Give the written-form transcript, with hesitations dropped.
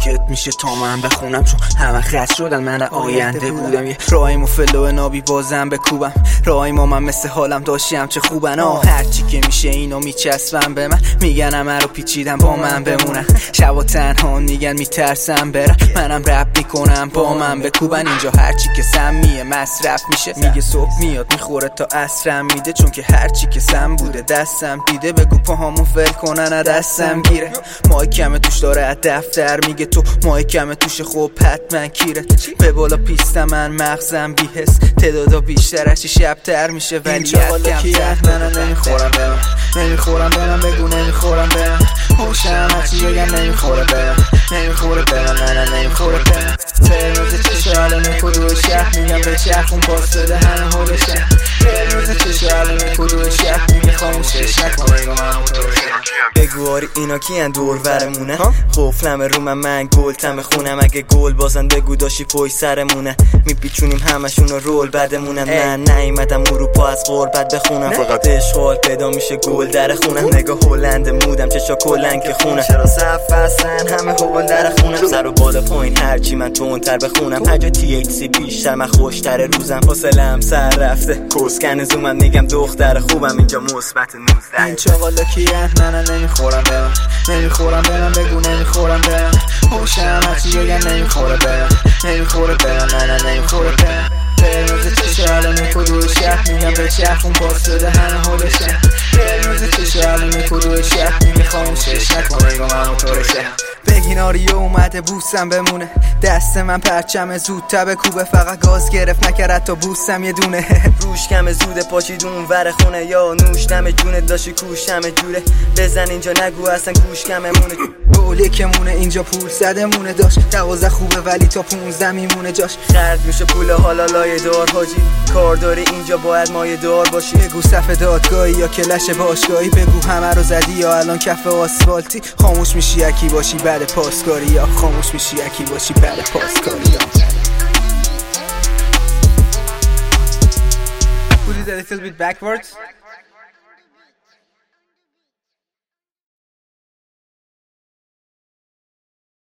ساکت میشه تا من بخونم، چون همه خست شدن من آینده بودم. یه راهیمو فلو نابی بازم بکوبم، راهیمو من مثل حالم داشتم چه خوبن. هرچی که میشه اینو میچسبم به من، میگن همه رو پیچیدم با من بمونن. شبا تنها میگن میترسم برم، منم رپ میکنم با من بکوبن. اینجا هرچی که سمیه مصرف میشه، میگه صبح میاد میخوره تا عصرم میده، چون که هرچی که سم بوده دستم دیده. بگو پاهامو ول کنن از دستم گیره، مای کمه توش داره از دفتر میگه تو مای کمه توش خوب حتما کیره. به بالا پیستم من مغزم بی‌حس، تعدادا بیشتر هرچی شبتر میشه ولی کمتر. من نمیخورم برم، نمیخورم برم، بگو نمیخورم برم. خوشم هرچی بگم نمیخوره برم، نمیخوره برم، من نمیخوره برم. ترمز چشم علمه کدو شهر میگم به شهر اون باز داده همه حال شهر. ترمز چشم علمه کدو شهر میگه خاموشش نکن بگو من موتور شهر. بگو آری اینا کیان دور ورمونه، قفلم رو من گل تم خونم. اگه گل بازن بگو داشی پای سرمونه، میپیچونیم همشون رو رول بعدمونم. من نیومدم اروپا از غربت بخونم، فقط اشغال پیدا میشه گل در خونم. نگاه هلند مودم چشا کلنگ که خونم، چرا صف هستن همه هول در خونم. سر و بالا پایین هرچی من تونتر بخونم، هر جا THC بیشتر من خوشتر روزم. حوصله‌ام سر رفته کسکن زومم، میگم دختر خوبم اینجا مثبت 19. این چاقالا کیه من نمیخورم برم، نمیخورم برم، بگو نمیخورم برم. خوشم هرچی بگم نمیخوره برم، نمیخوره برم، من نمیخوره برم. ترمز چشم علمه کدو شهر میگم به شهر اون باز داده همه حال شهر. ترمز چشم علمه کدو شهر میگه خاموشش نکن بگو من موتور شهر. بگین آریو اومده بوسم بمونه، دست من پرچم زودتر بکوبه. فقط گاز گرفت نکرد تا بوسم یه دونه. روش کم زود پاشید اون ور خونه، یا نوشتم جونت داشتی کوشتم جوره. بزن اینجا نگو اصلا گوش کممونه، بولی که مونه اینجا پول زدمونه. داشت 12 خوبه ولی تا 15 میمونه جاش. خرد میشه پول حالا لایه دار حاجی، کار داری اینجا باید مایه دار باشی. بگو صف دادگاهی یا کلش باشگاهی، بگو همه رو زدی یا الان کف آسفالتی. خاموش میشی یکی باشی بعد پاسکاری، یا خاموش میشی یکی باشی بعد پاسکاری. Put it a little bit backwards.